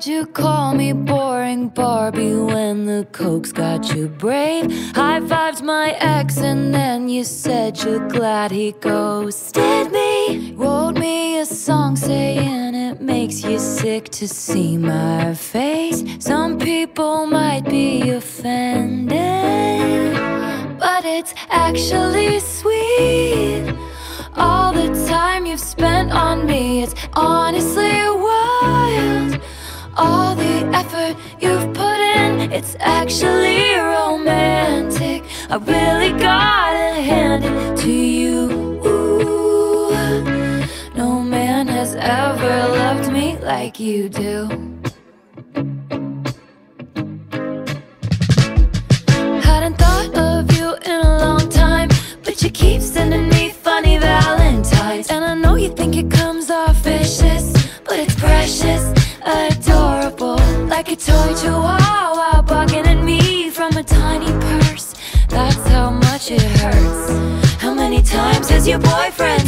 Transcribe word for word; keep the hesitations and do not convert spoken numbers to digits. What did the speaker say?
Why'd you call me boring Barbie when the coke's got you brave? High-fived my ex and then you said you're glad he ghosted me. Wrote me a song saying it makes you sick to see my face. Some people might be offended, but it's actually sweet. All the time you've spent on me, it's honestly wild. All the effort you've put in, it's actually romantic. I really gotta hand it to you. Ooh, no man has ever loved me like you do. Hadn't thought of you in a long time, but you keep sending me funny valentines. And I know you think it comes off vicious, but it's precious, adorable, like a toy chihuahua barking at me from a tiny purse. That's how much it hurts. How many times has your boyfriend